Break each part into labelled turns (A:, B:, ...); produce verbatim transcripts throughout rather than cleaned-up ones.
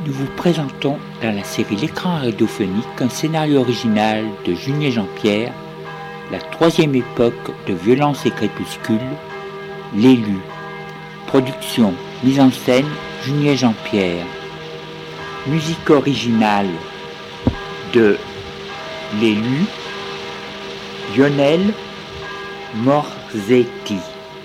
A: Nous vous présentons dans la série L'écran radiophonique un scénario original de Junier Jean-Pierre, la troisième époque de Violence et Crépuscule, L'élu. Production, mise en scène, Junier Jean-Pierre. Musique originale de L'élu, Lionel Morzetti.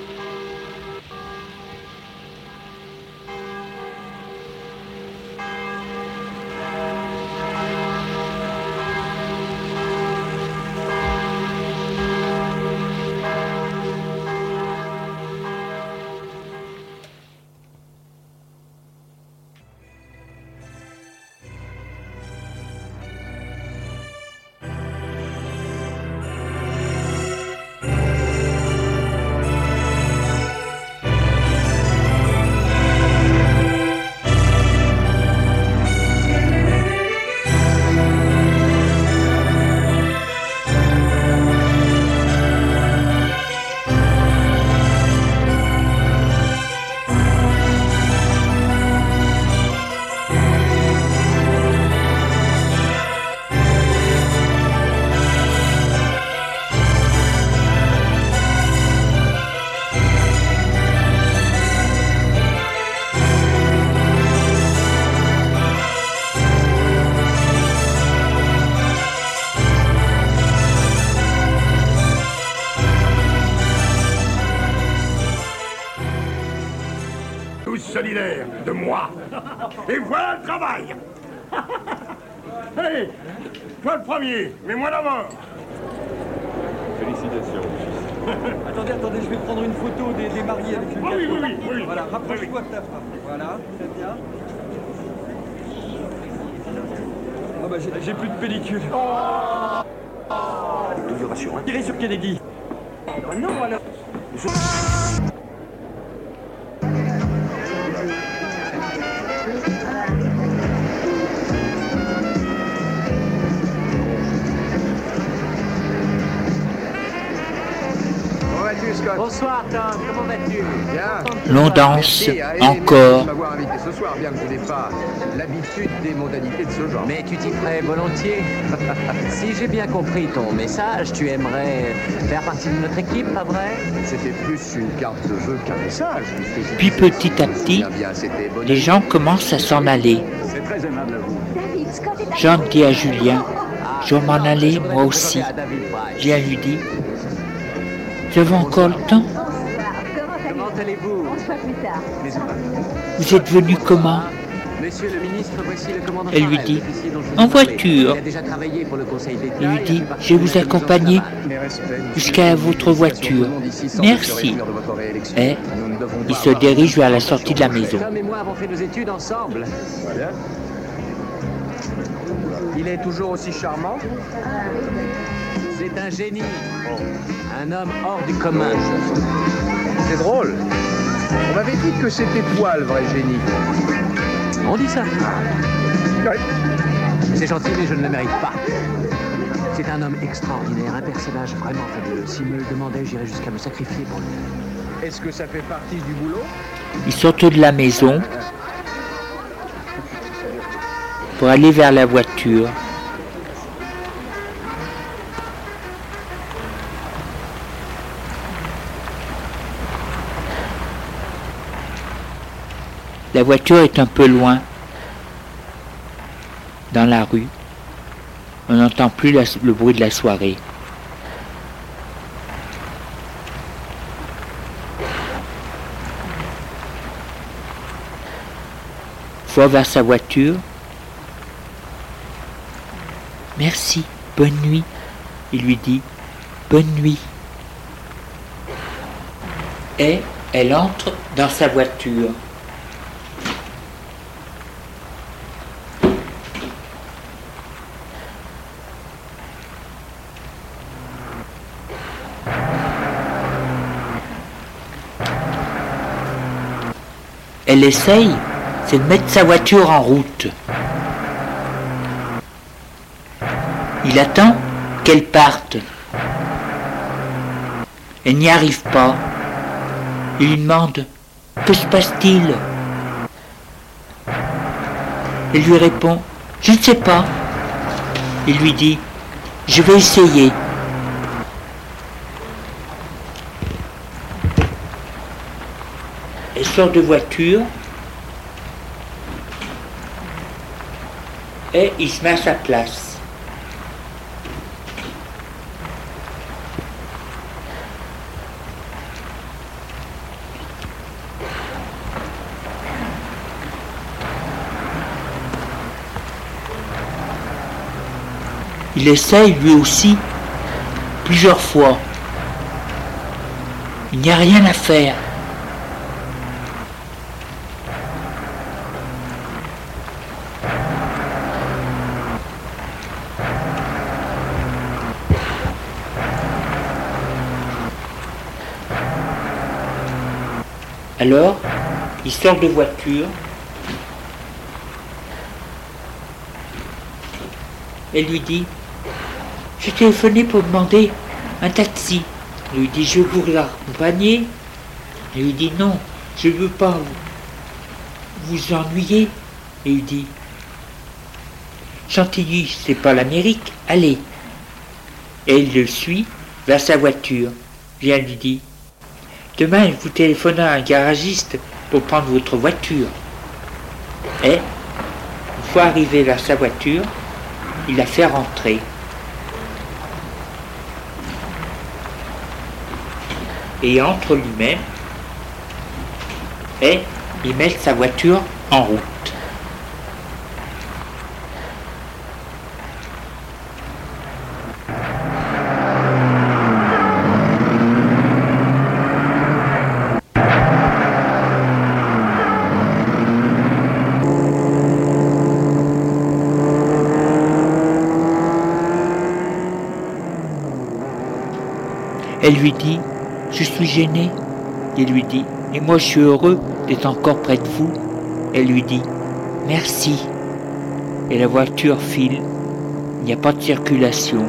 B: Solidaire de moi. Et voilà le travail. Allez, toi le premier, mais moi d'abord.
C: Félicitations. Attendez, attendez, je vais prendre une photo des, des mariés avec une
B: oh, oui, oui, oui, oui.
C: Voilà, rapproche-toi de ta femme. Voilà, très bien. Oh bah j'ai plus de pellicule. Oh,
B: oh. Toujours rassurant.
C: Tirez sur Kennedy.
B: Oh, non, alors. Je...
D: Bonsoir Tom, comment vas-tu?
A: Bien. L'on danse encore.
D: De m'avoir invité ce soir, bien que je n'ai pas l'habitude des modalités de ce genre. Mais tu t'y ferais volontiers. Si j'ai bien compris ton message, tu aimerais faire partie de notre équipe, pas vrai? C'était plus une carte de jeu qu'un message.
A: Puis petit à petit, les gens commencent à s'en aller.
D: C'est très aimable à vous.
A: Jean dit à Julien, je vais m'en aller moi aussi. Julien lui dit, nous avons encore le temps.
D: Comment allez-vous?
A: Vous êtes venu comment?
D: Monsieur le ministre, voici le commandant.
A: Elle lui dit, en voiture. Il lui dit, je vais vous accompagner jusqu'à votre voiture. Merci. Et il se dirige vers la sortie de la maison.
D: Tom et moi avons fait nos études ensemble. Il est toujours aussi charmant. C'est un génie. Un homme hors du commun.
E: C'est drôle. On m'avait dit que c'était toi le vrai génie.
D: On dit ça.
E: Ouais.
D: C'est gentil, mais je ne le mérite pas. C'est un homme extraordinaire, un personnage vraiment fabuleux. S'il me le demandait, j'irais jusqu'à me sacrifier pour lui.
E: Est-ce que ça fait partie du boulot?
A: Ils sortent de la maison pour aller vers la voiture. La voiture est un peu loin, dans la rue. On n'entend plus la, le bruit de la soirée. Il va vers sa voiture. Merci, bonne nuit. Il lui dit, bonne nuit. Et elle entre dans sa voiture. Elle essaye, c'est de mettre sa voiture en route. Il attend qu'elle parte. Elle n'y arrive pas. Il lui demande « Que se passe-t-il » Elle lui répond « Je ne sais pas ». Il lui dit « Je vais essayer ». Elle sort de voiture et il se met à sa place. Il essaye lui aussi plusieurs fois. Il n'y a rien à faire. Alors, il sort de voiture et lui dit « Je téléphonais pour demander un taxi. » Il lui dit « Je veux vous accompagner ?» Il lui dit « Non, je ne veux pas vous, vous ennuyer. » Et il dit « Chantilly, c'est pas l'Amérique, allez. » Et il le suit vers sa voiture. Puis elle lui dit « Demain, il vous téléphonera un garagiste pour prendre votre voiture. » Et, une fois arrivé vers sa voiture, il la fait rentrer. Et entre lui-même et il met sa voiture en route. Elle lui dit « Je suis gêné ». Il lui dit « Et moi je suis heureux d'être encore près de vous ». Elle lui dit « Merci ». Et la voiture file, il n'y a pas de circulation.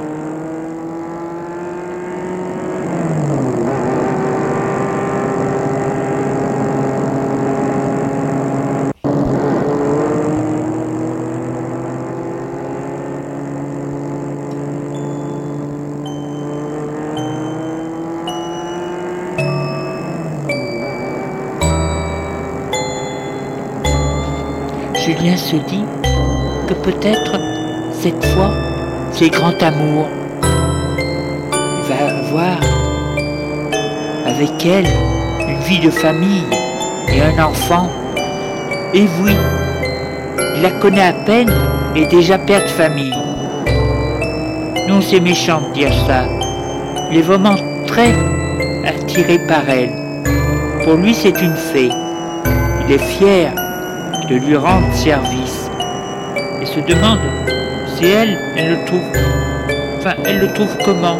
A: Julien se dit que peut-être cette fois c'est grand amour. Il va avoir avec elle une vie de famille et un enfant. Et oui, il la connaît à peine et déjà père de famille. Non, c'est méchant de dire ça. Il est vraiment très attiré par elle. Pour lui, c'est une fée. Il est fier de lui rendre service et se demande si elle, elle le trouve, enfin, elle le trouve comment.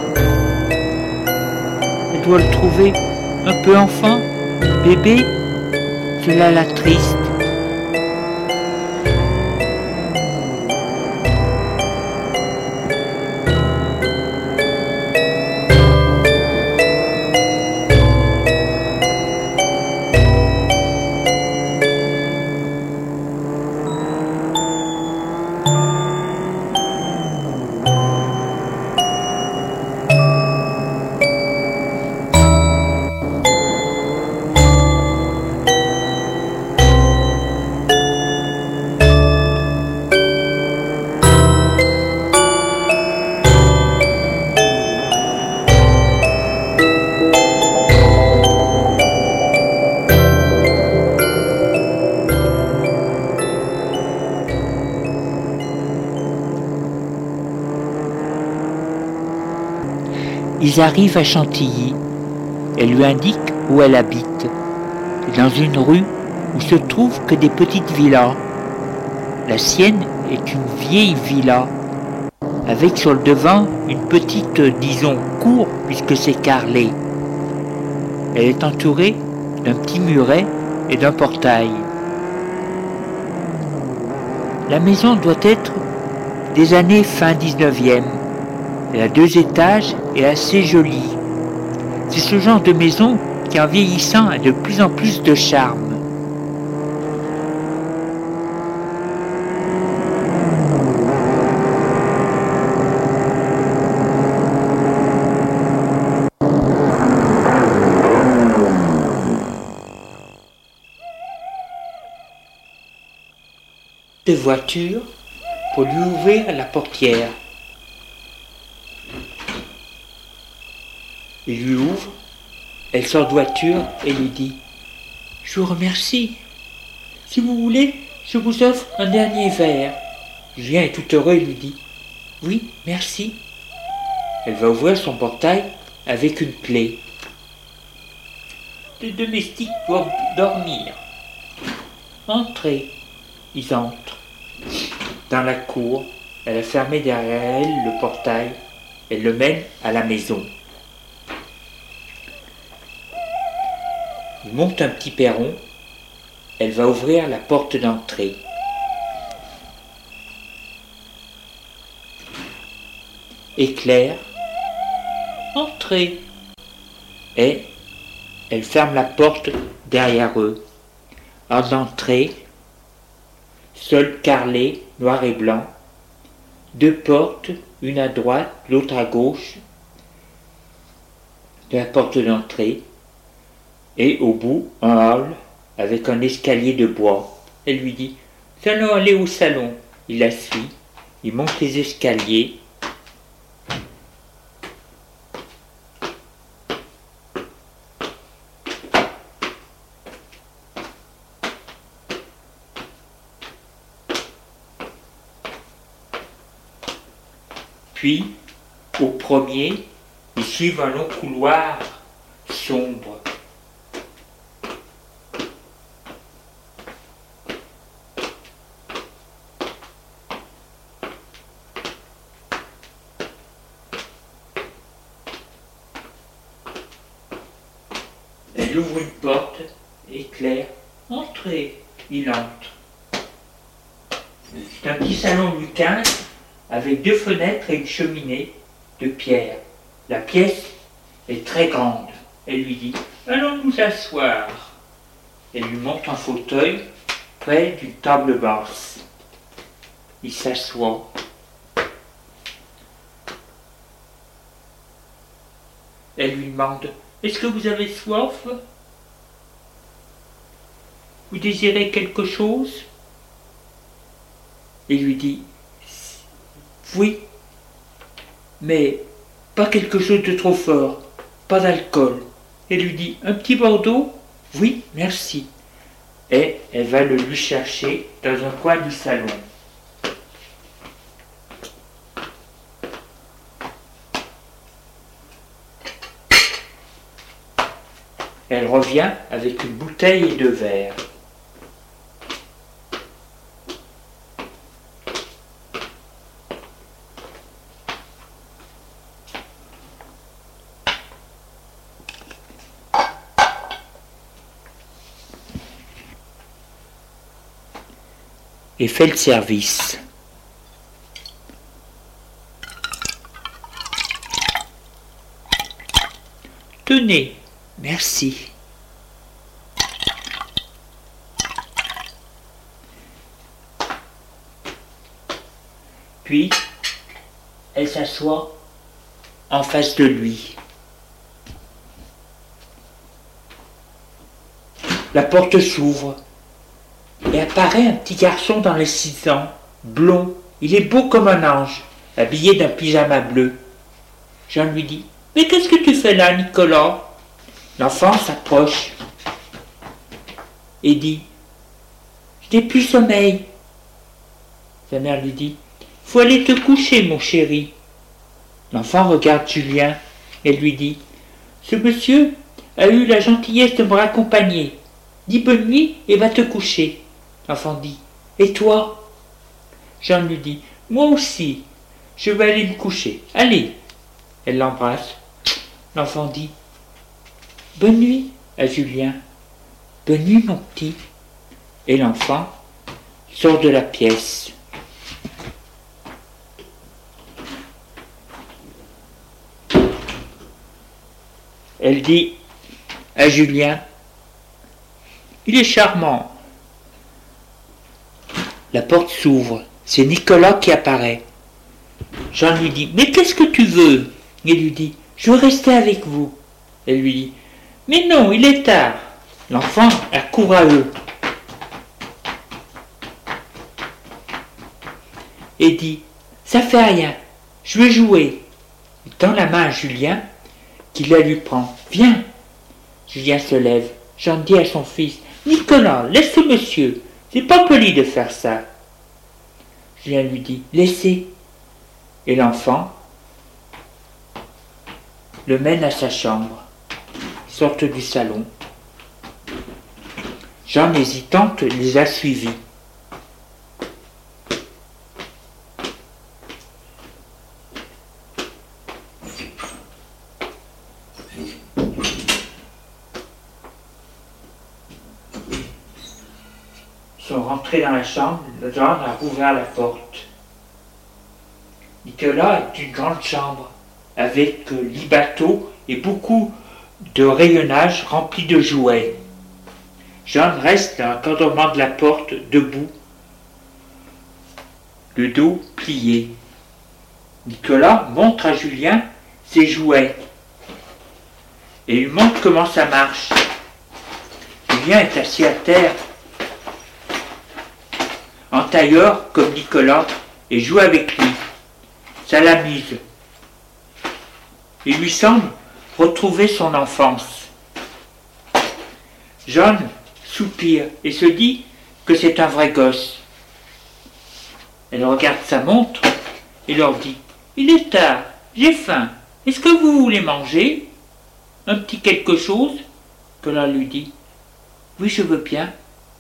A: Elle doit le trouver un peu enfant, bébé, cela l'attriste. Ils arrivent à Chantilly. Elle lui indique où elle habite. Dans une rue où se trouvent que des petites villas. La sienne est une vieille villa, avec sur le devant une petite, disons, cour, puisque c'est carrelé. Elle est entourée d'un petit muret et d'un portail. La maison doit être des années fin dix-neuvième. Elle a deux étages et assez jolie. C'est ce genre de maison qui, en vieillissant, a de plus en plus de charme. de voiture pour lui ouvrir la portière. Il lui ouvre, elle sort de voiture et lui dit « Je vous remercie. Si vous voulez, je vous offre un dernier verre. » Julien est tout heureux et lui dit « Oui, merci. » Elle va ouvrir son portail avec une clé. Les domestiques doivent dormir. Entrez. Ils entrent. Dans la cour, elle a fermé derrière elle le portail. Elle le mène à la maison. Il monte un petit perron. Elle va ouvrir la porte d'entrée. Éclair. Entrez. Et elle ferme la porte derrière eux. À l'entrée, sol carrelé, noir et blanc, deux portes, une à droite, l'autre à gauche de la porte d'entrée, et au bout, un hall avec un escalier de bois. Elle lui dit « Nous allons aller au salon. » Il la suit, il monte les escaliers. Puis, au premier, ils suivent un long couloir sombre. Elle ouvre une porte, éclair, entrez. Il entre. C'est un petit salon Louis quinze avec deux fenêtres et une cheminée de pierre. La pièce est très grande. Elle lui dit « Allons nous asseoir ». Elle lui montre un fauteuil près d'une table basse. Il s'assoit. Elle lui demande « Est-ce que vous avez soif? Vous désirez quelque chose ?» Il lui dit « Oui, mais pas quelque chose de trop fort, pas d'alcool. » Elle lui dit « Un petit Bordeaux? Oui, merci. » Et elle va le lui chercher dans un coin du salon. Elle revient avec une bouteille et deux verres. Et fait le service. Tenez, merci. Puis, elle s'assoit en face de lui. La porte s'ouvre. Et apparaît un petit garçon dans les six ans, blond. Il est beau comme un ange, habillé d'un pyjama bleu. Jean lui dit « Mais qu'est-ce que tu fais là, Nicolas ?» L'enfant s'approche et dit « Je n'ai plus sommeil. » Sa mère lui dit « Faut aller te coucher, mon chéri. » L'enfant regarde Julien et lui dit « Ce monsieur a eu la gentillesse de me raccompagner. Dis bonne nuit et va te coucher. » L'enfant dit « Et toi ?» Jean lui dit « Moi aussi, je vais aller me coucher. Allez !» Elle l'embrasse. L'enfant dit « Bonne nuit » à Julien. « Bonne nuit, mon petit. » Et l'enfant sort de la pièce. Elle dit à Julien « Il est charmant. » La porte s'ouvre. C'est Nicolas qui apparaît. Jean lui dit « Mais qu'est-ce que tu veux ?» Il lui dit « Je veux rester avec vous. » Elle lui dit « Mais non, il est tard. » L'enfant accourt à eux. et dit « Ça fait rien, je veux jouer ». Il tend la main à Julien, qui la lui prend. « Viens !» Julien se lève. Jean dit à son fils « Nicolas, laisse ce monsieur, c'est pas poli de faire ça. » Julien lui dit « Laissez !» Et l'enfant le mène à sa chambre. Ils sortent du salon. Jean, hésitante, les a suivis. Ils sont rentrés dans la chambre, Jean a rouvert la porte. Nicolas est une grande chambre, avec euh, lit bateau et beaucoup de rayonnage rempli de jouets. Jean reste à l'encadrement de la porte, debout, le dos plié. Nicolas montre à Julien ses jouets et lui montre comment ça marche. Julien est assis à terre, en tailleur comme Nicolas, et joue avec lui. Ça l'amuse. Il lui semble retrouver son enfance. Jean soupire et se dit que c'est un vrai gosse. Elle regarde sa montre et leur dit « Il est tard, j'ai faim. Est-ce que vous voulez manger? Un petit quelque chose ?» Nicolas lui dit « Oui, je veux bien. »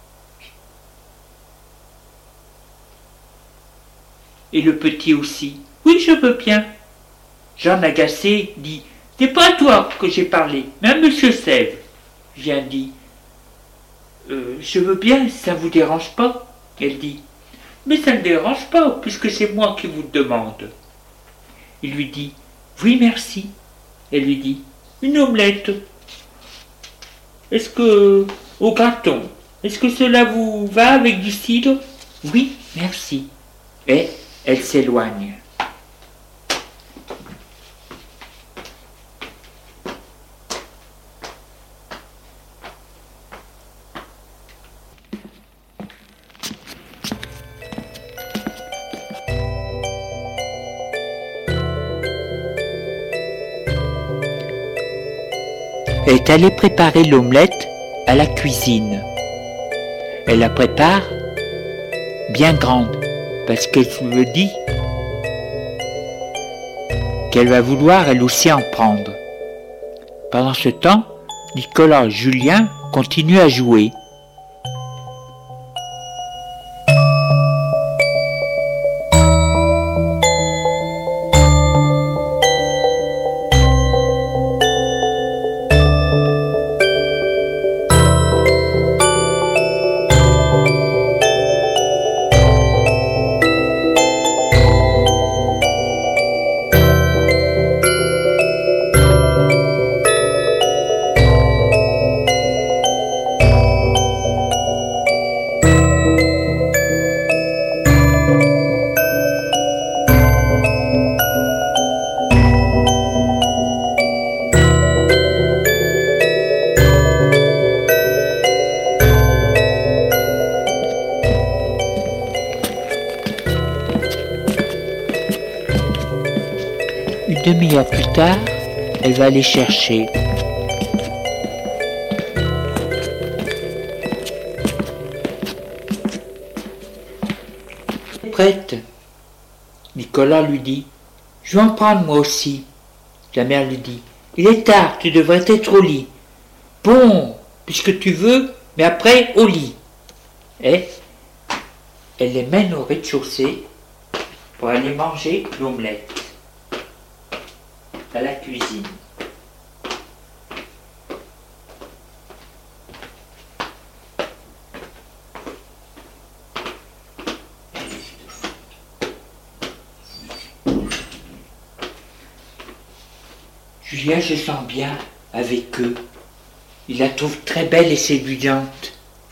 A: Et le petit aussi « Oui, je veux bien. » Jean agacé dit « C'est pas à toi que j'ai parlé, mais à monsieur Sèvres. » Jean dit euh, « Je veux bien, ça ne vous dérange pas ?» Elle dit « Mais ça ne dérange pas, puisque c'est moi qui vous demande. » Il lui dit « Oui, merci. » Elle lui dit « Une omelette. Est-ce que, au graton, est-ce que cela vous va avec du cidre? » Oui, merci. Et elle s'éloigne. Elle est allée préparer l'omelette à la cuisine. Elle la prépare bien grande, parce qu'elle se me dit qu'elle va vouloir elle aussi en prendre. Pendant ce temps, Nicolas et Julien continuent à jouer. Une demi-heure plus tard, elle va aller chercher. Prête. Nicolas lui dit « Je vais en prendre moi aussi. » La mère lui dit « Il est tard, tu devrais être au lit. »« Bon, puisque tu veux, mais après au lit. » Et elle les mène au rez-de-chaussée pour aller manger l'omelette à la cuisine. Julien se sent bien avec eux. Il la trouve très belle et séduisante.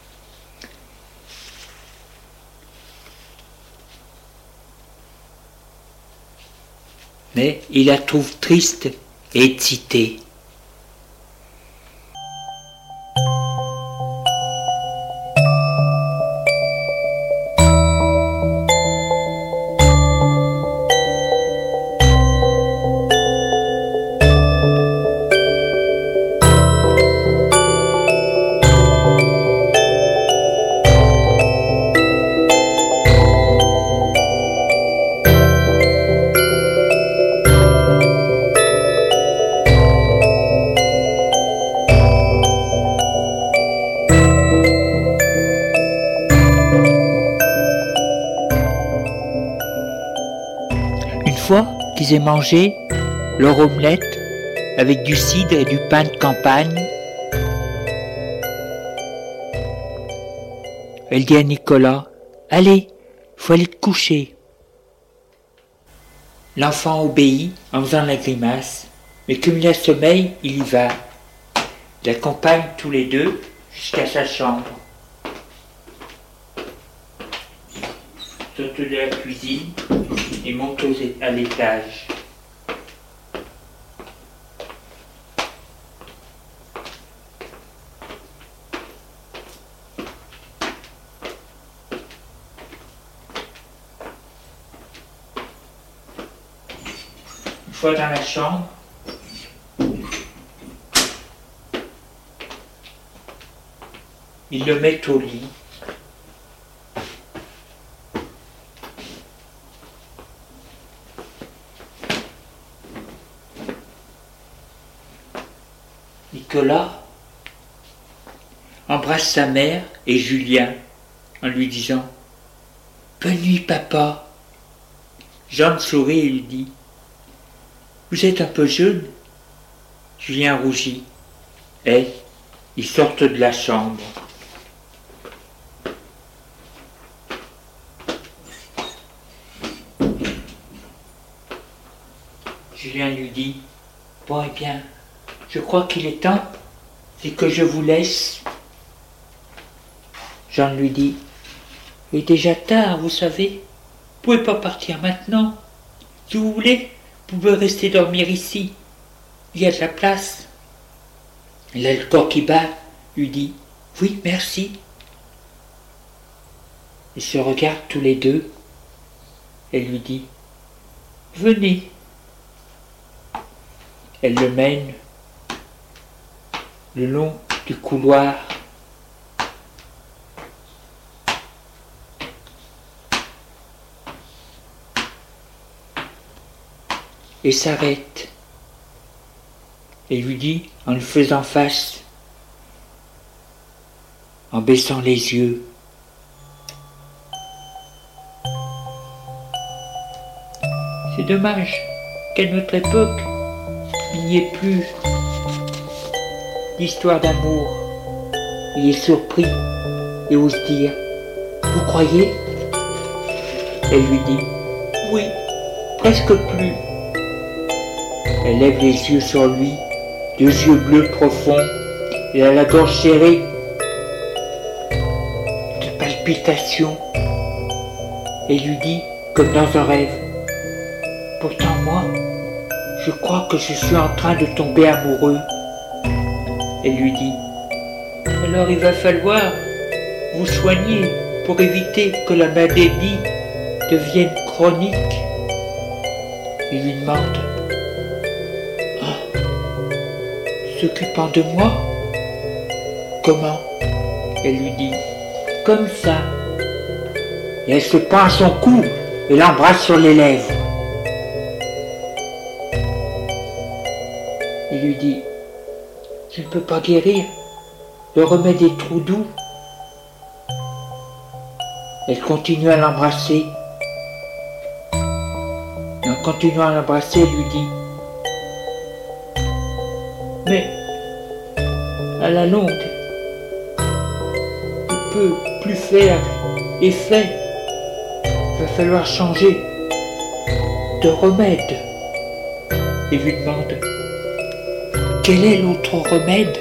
A: Mais il la trouve triste et excitée. fois qu'ils aient mangé leur omelette avec du cidre et du pain de campagne, elle dit à Nicolas, « Allez, faut aller te coucher. » L'enfant obéit en faisant la grimace, mais comme il a sommeil, il y va. Il accompagne tous les deux jusqu'à sa chambre. Saute de la cuisine et monte à l'étage. Une fois dans la chambre, il le met au lit. Nicolas embrasse sa mère et Julien en lui disant « Bonne nuit, papa ». Jeanne sourit et lui dit « Vous êtes un peu jeune ?» Julien rougit. Et ils sortent de la chambre. Julien lui dit « Bon, eh bien, je crois qu'il est temps, c'est que je vous laisse. » Jeanne lui dit « Il est déjà tard, vous savez. Vous ne pouvez pas partir maintenant. Si vous voulez, vous pouvez rester dormir ici. Il y a de la place. » Et là, le corps qui bat lui dit « Oui, merci. » Ils se regardent tous les deux. Elle lui dit « Venez. » Elle le mène le long du couloir. Et s'arrête. Et lui dit, en lui faisant face, en baissant les yeux, « C'est dommage qu'à notre époque, il n'y ait plus d'histoire d'amour. » Il est surpris et ose dire « Vous croyez ?» Elle lui dit « Oui, presque plus. » Elle lève les yeux sur lui, deux yeux bleus profonds, et à la gorge serrée de palpitations, et lui dit, comme dans un rêve, « Pourtant moi, je crois que je suis en train de tomber amoureux. » Elle lui dit, « Alors il va falloir vous soigner pour éviter que la maladie devienne chronique. » Il lui demande, s'occupant de moi? Comment? Elle lui dit, comme ça. Et elle se prend à son cou et l'embrasse sur les lèvres. Il lui dit, je ne peux pas guérir, le remède est trop doux. Elle continue à l'embrasser. Et en continuant à l'embrasser, elle lui dit, mais à la longue, il ne peut plus faire effet. Il va falloir changer de remède. Il lui demande, quel est l'autre remède?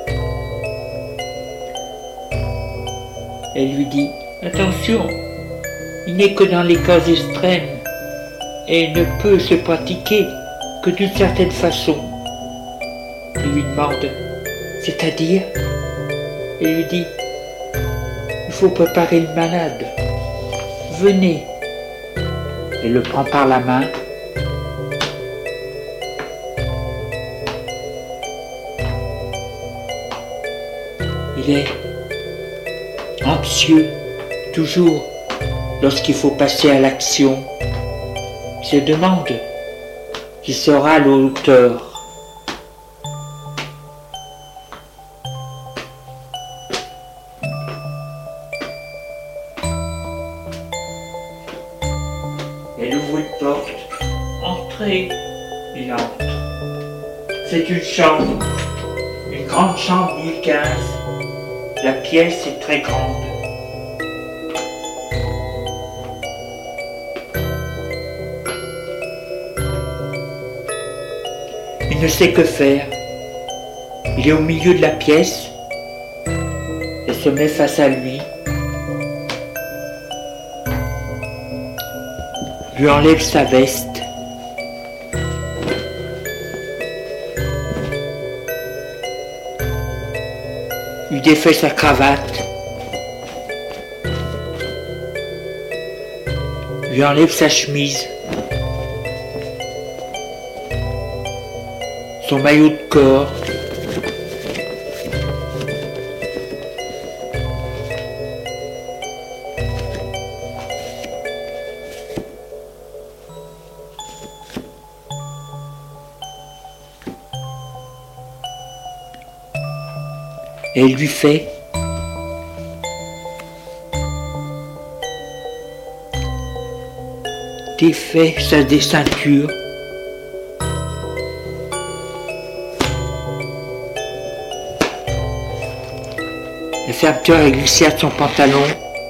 A: Elle lui dit, attention, il n'est que dans les cas extrêmes et ne peut se pratiquer que d'une certaine façon. Il lui demande, c'est-à-dire? Et lui dit, il faut préparer le malade. Venez. Elle le prend par la main. Il est anxieux, toujours, lorsqu'il faut passer à l'action. Il se demande qui sera l'auteur. Elle ouvre une porte Entrez. Il entre. C'est une chambre. Une grande chambre Louis quinze. La pièce est très grande. Il ne sait que faire. Il est au milieu de la pièce. Elle se met face à lui. Lui enlève sa veste. Lui défait sa cravate. Lui enlève sa chemise. Son maillot de corps. Et elle lui fait défait sa des ceintures. Le fermeture est glissé à son pantalon,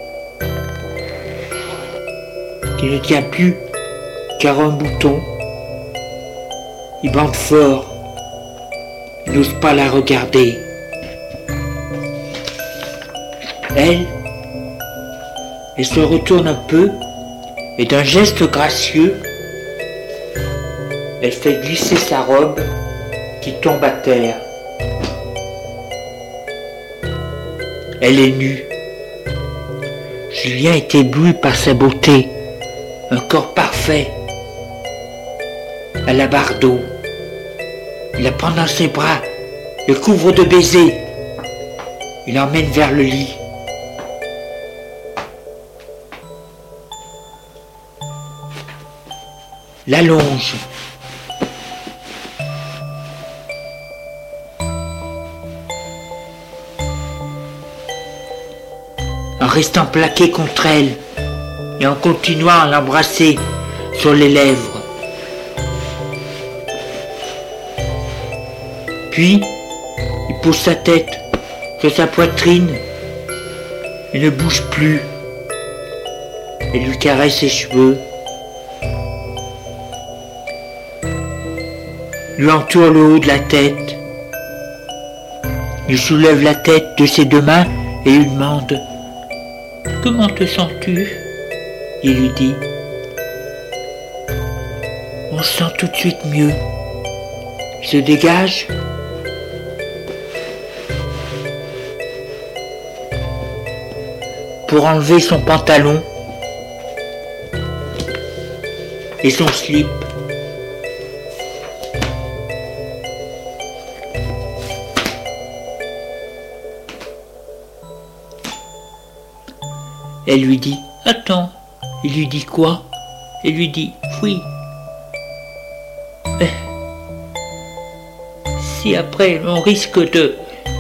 A: qui ne tient plus qu'à un bouton. Il bande fort, il n'ose pas la regarder. Elle, elle se retourne un peu et d'un geste gracieux, elle fait glisser sa robe qui tombe à terre. Elle est nue. Julien est ébloui par sa beauté, un corps parfait, à la Bardot. Il la prend dans ses bras, le couvre de baisers, il l'emmène vers le lit. L'allonge. En restant plaqué contre elle et en continuant à l'embrasser sur les lèvres. Puis, il pose sa tête sur sa poitrine et ne bouge plus. Elle lui caresse ses cheveux. Lui entoure le haut de la tête. Il soulève la tête de ses deux mains et lui demande « Comment te sens-tu » Il lui dit « On se sent tout de suite mieux. » Il se dégage. Pour enlever son pantalon et son slip. Elle lui dit « Attends ». Il lui dit quoi? Elle lui dit « Oui ». Mais si après on risque de...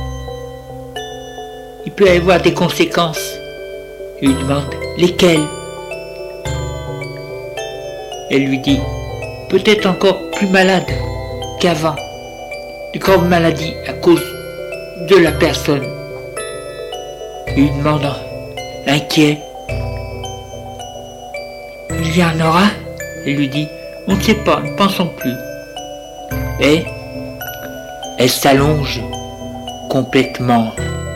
A: Il peut y avoir des conséquences. Il lui demande « Lesquelles ?» Elle lui dit « Peut-être encore plus malade qu'avant. De graves maladies à cause de la personne. » Il lui demande inquiet. Il y en aura? Elle lui dit, on ne sait pas, ne pensons plus. Et elle s'allonge complètement.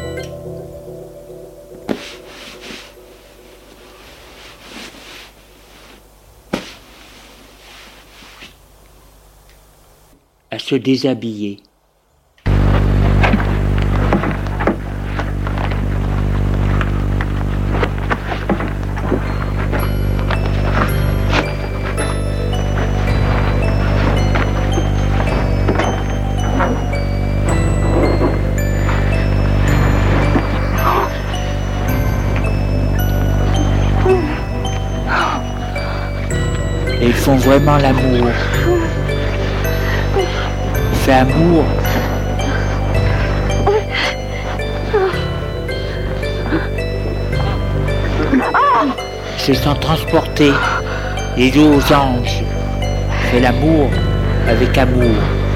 A: À se déshabiller. Et ils font vraiment l'amour. Il fait amour. Ils se sont transportés, les deux aux anges, fait l'amour avec amour,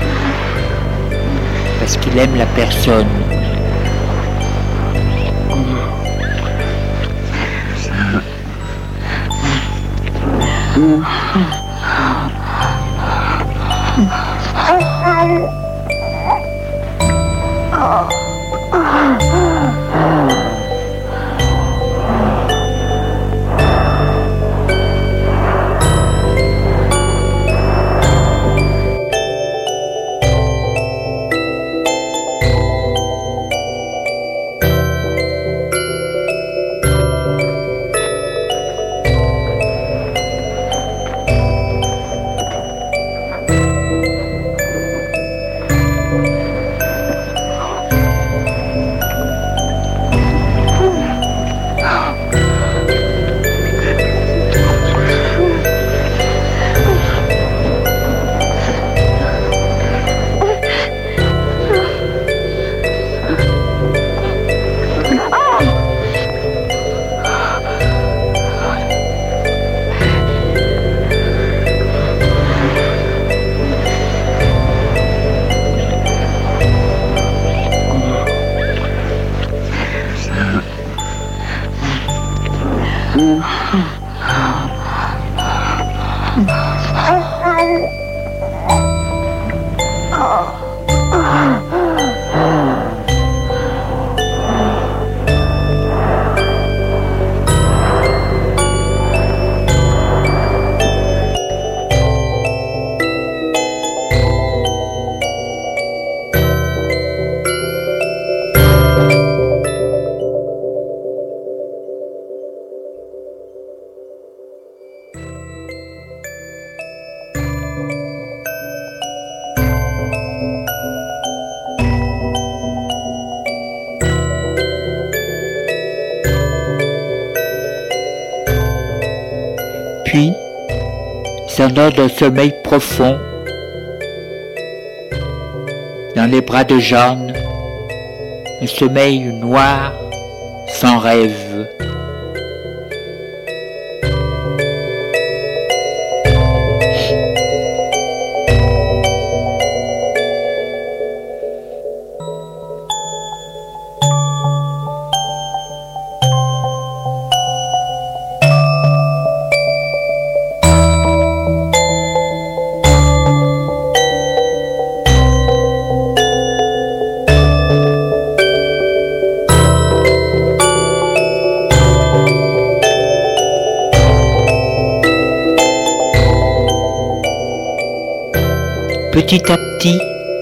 A: parce qu'il aime la personne. Puis, s'endort d'un sommeil profond, dans les bras de Jeanne, un sommeil noir, sans rêve. Petit à petit,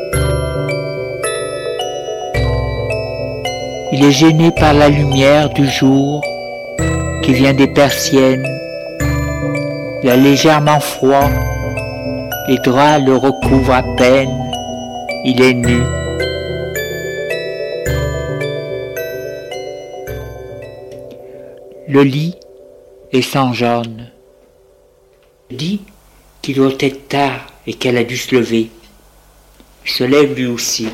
A: il est gêné par la lumière du jour qui vient des persiennes. Il a légèrement froid, les draps le recouvrent à peine, il est nu. Le lit est sans Jeanne. Il dit qu'il doit être tard et qu'elle a dû se lever. Il se lève lui aussi.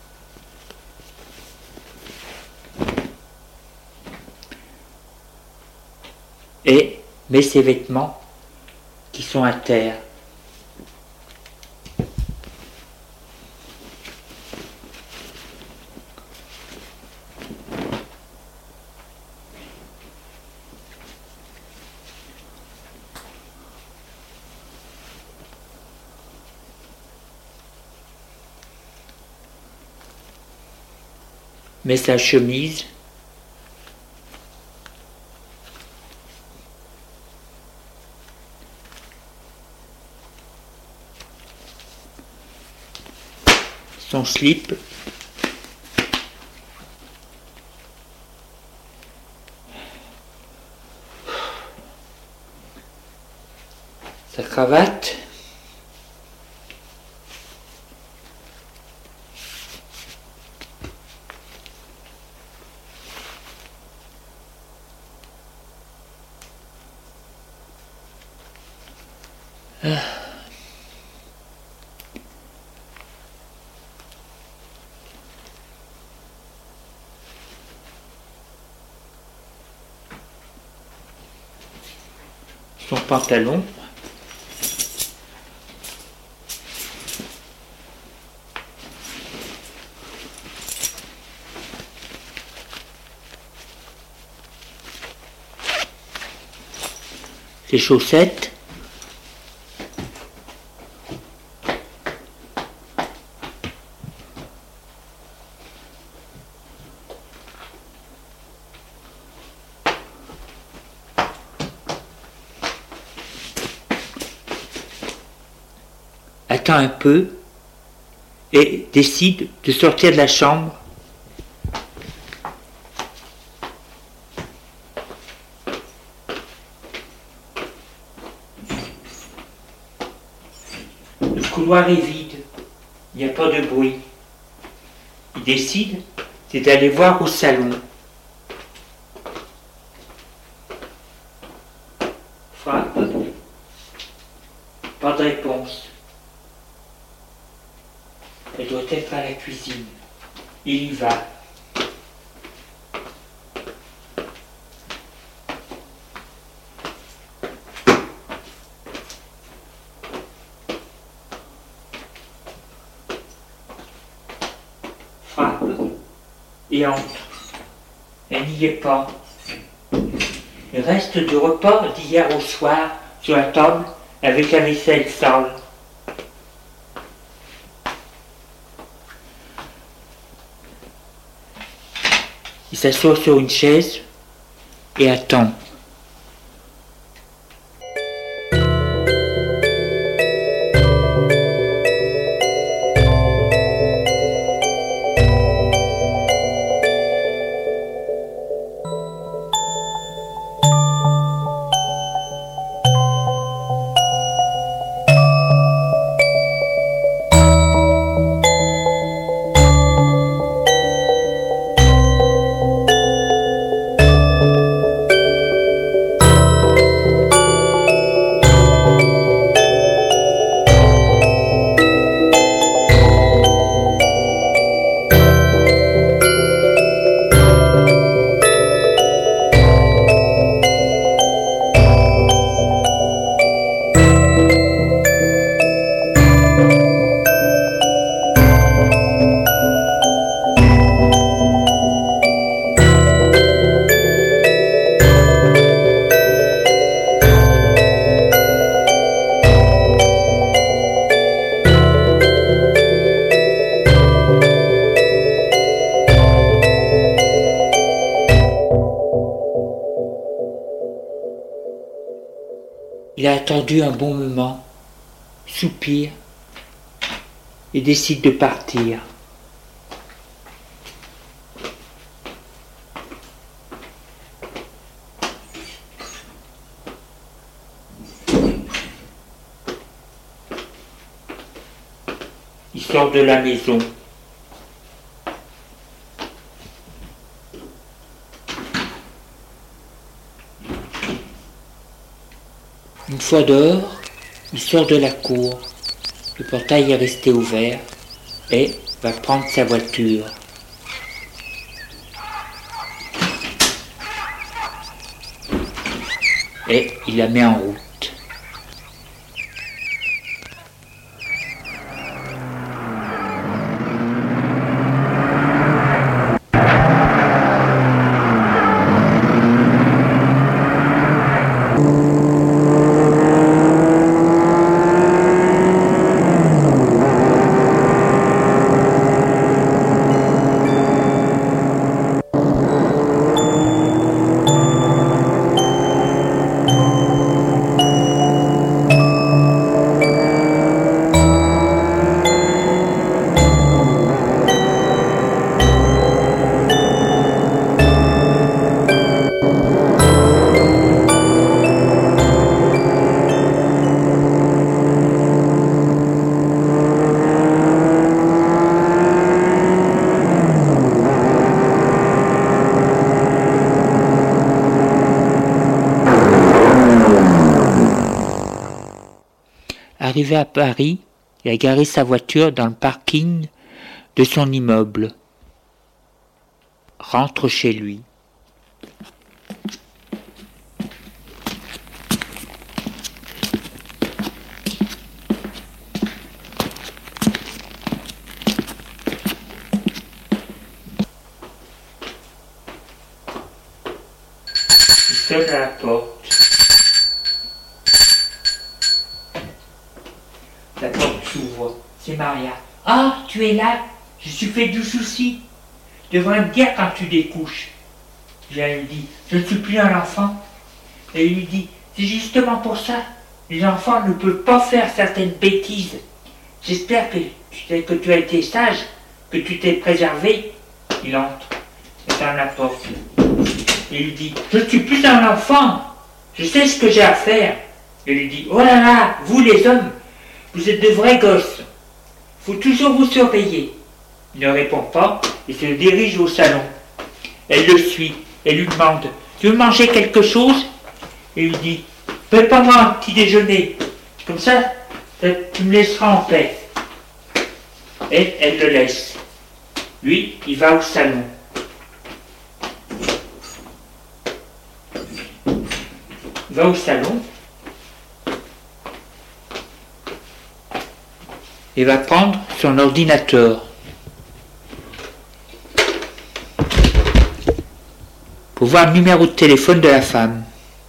A: Et met ses vêtements qui sont à terre. Met sa chemise, son slip, sa cravate, son pantalon, ses chaussettes. Attend un peu et décide de sortir de la chambre. Le couloir est vide, il n'y a pas de bruit. Il décide, c'est d'aller voir au salon. Frappe, pas de réponse. Elle doit être à la cuisine. Il y va. Frappe et entre. Elle n'y est pas. Le reste du repas d'hier au soir sur la table avec la vaisselle sale. Il s'assoit sur une chaise et attend. Il a attendu un bon moment, soupire et décide de partir. Il sort de la maison. Une fois dehors, il sort de la cour. Le portail est resté ouvert et va prendre sa voiture. Et il la met en route. Arrivé à Paris, il a garé sa voiture dans le parking de son immeuble. Rentre chez lui. Il sonne à la porte. ouvre. C'est Maria. « Ah, tu es là? Je suis fait du souci. Tu devrais me dire quand tu découches. » Je lui dis « Je ne suis plus un enfant. » Et il lui dit « C'est justement pour ça. Les enfants ne peuvent pas faire certaines bêtises. J'espère que, que tu as été sage, que tu t'es préservé. » Il entre. Il ferme la porte. Il lui dit « Je ne suis plus un enfant. Je sais ce que j'ai à faire. » Je lui dis « Oh là là, vous les hommes, vous êtes de vrais gosses. Faut toujours vous surveiller. » Il ne répond pas et se dirige au salon. Elle le suit. Elle lui demande « Tu veux manger quelque chose ?» Il lui dit « Prépare-moi un petit déjeuner. Comme ça, tu me laisseras en paix. » Elle, elle le laisse. Lui, il va au salon. Il va au salon. Et va prendre son ordinateur pour voir le numéro de téléphone de la femme.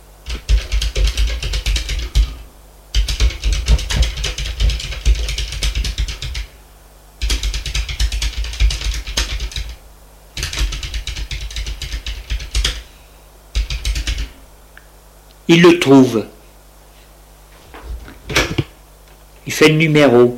A: Il le trouve. Il fait le numéro.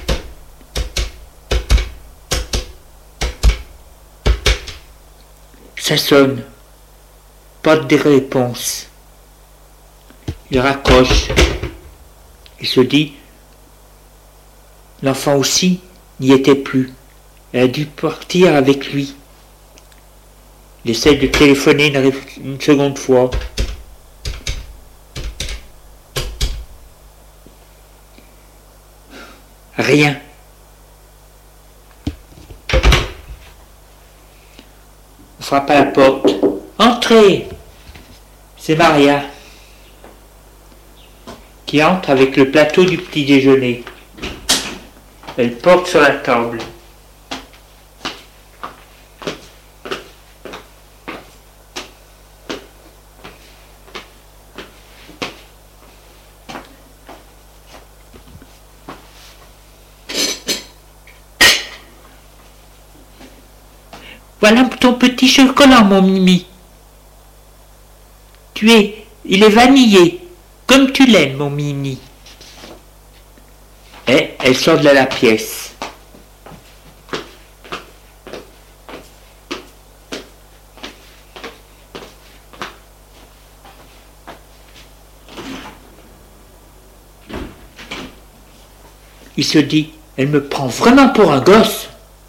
A: Ça sonne. Pas de réponse. Il raccroche. Il se dit, l'enfant aussi n'y était plus. Elle a dû partir avec lui. Il essaie de téléphoner une, une seconde fois. Rien. On frappe à la porte. Entrez! C'est Maria qui entre avec le plateau du petit déjeuner. Elle porte sur la table. Voilà ton petit chocolat, mon Mimi. Tu es, il est vanillé, comme tu l'aimes, mon Mimi. Et elle sort de la pièce. Il se dit, elle me prend vraiment pour un gosse.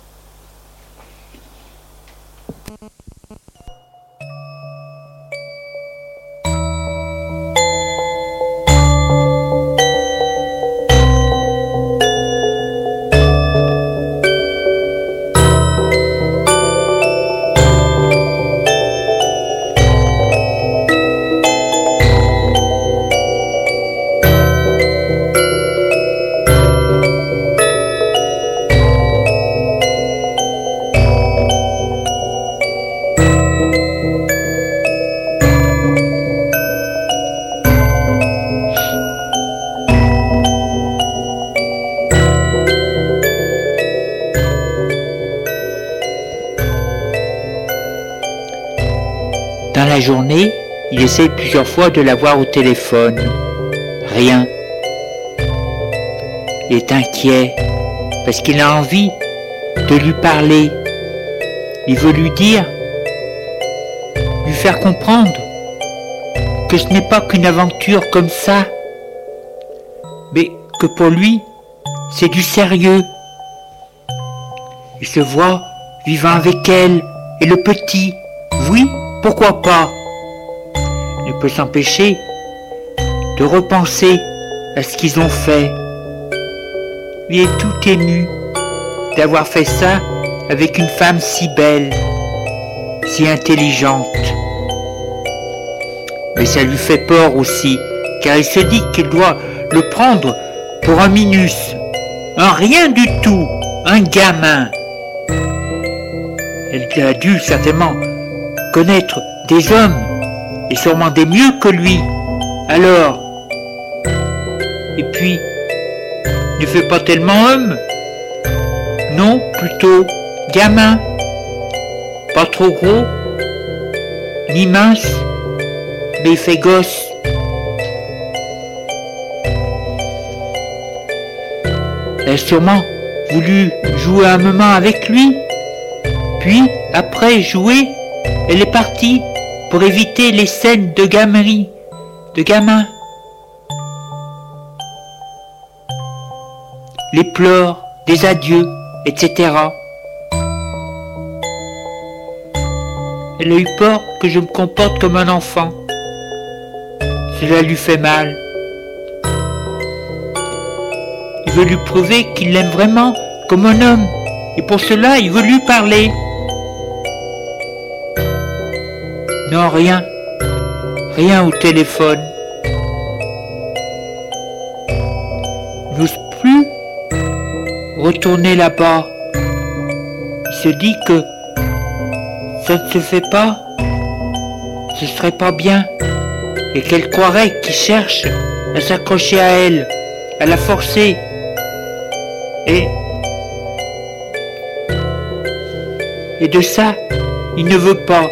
A: Dans la journée, il essaie plusieurs fois de la voir au téléphone. Rien. Il est inquiet parce qu'il a envie de lui parler. Il veut lui dire, lui faire comprendre que ce n'est pas qu'une aventure comme ça, mais que pour lui, c'est du sérieux. Il se voit vivant avec elle et le petit. Oui, pourquoi pas? Il ne peut s'empêcher de repenser à ce qu'ils ont fait. Il est tout ému d'avoir fait ça avec une femme si belle, si intelligente. Mais ça lui fait peur aussi, car il se dit qu'il doit le prendre pour un minus, un rien du tout, un gamin. Elle a dû certainement connaître des hommes, et sûrement des mieux que lui. Alors, et puis, ne fait pas tellement homme. Non, plutôt gamin. Pas trop gros, ni mince, mais il fait gosse. Elle a sûrement voulu jouer un moment avec lui. Puis, après jouer, elle est partie pour éviter les scènes de gamerie, de gamin. Les pleurs, des adieux, et cetera. Elle a eu peur que je me comporte comme un enfant. Cela lui fait mal. Il veut lui prouver qu'il l'aime vraiment comme un homme. Et pour cela, il veut lui parler. Non, rien. Rien au téléphone. Il n'ose plus retourner là-bas. Il se dit que ça ne se fait pas. Ce serait pas bien. Et qu'elle croirait qu'il cherche à s'accrocher à elle, à la forcer. Et... Et de ça, il ne veut pas.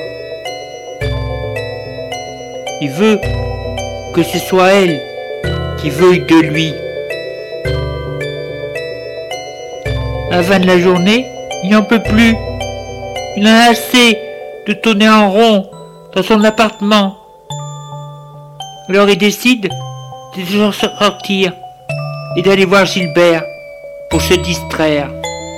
A: Il veut que ce soit elle qui veuille de lui. À la fin de la journée, il n'en peut plus. Il en a assez de tourner en rond dans son appartement. Alors il décide de sortir et d'aller voir Gilbert pour se distraire.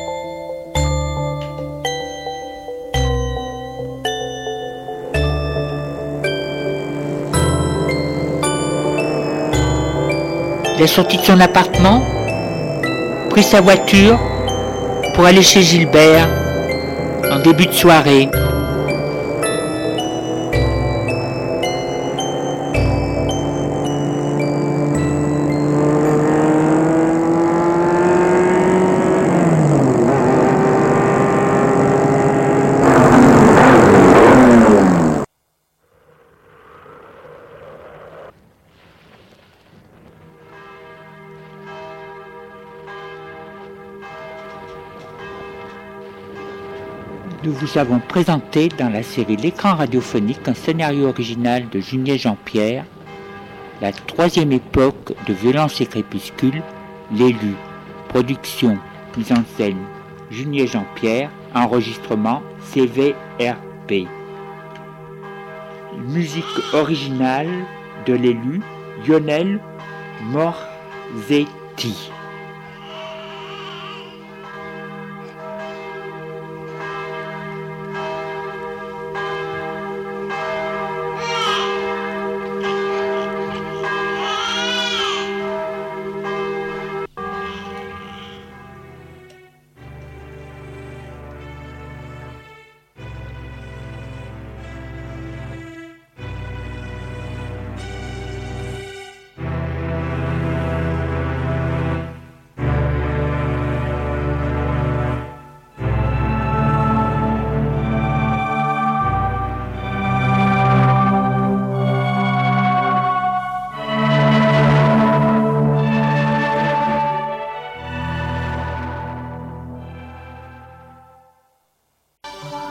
A: Il est sorti de son appartement, pris sa voiture pour aller chez Gilbert en début de soirée. Nous vous avons présenté dans la série L'écran radiophonique un scénario original de Junier Jean-Pierre, la troisième époque de Violence et Crépuscule, l'élu, production, mise en scène, Junier Jean-Pierre, enregistrement C V R P. Musique originale de l'élu, Lionel Morzetti.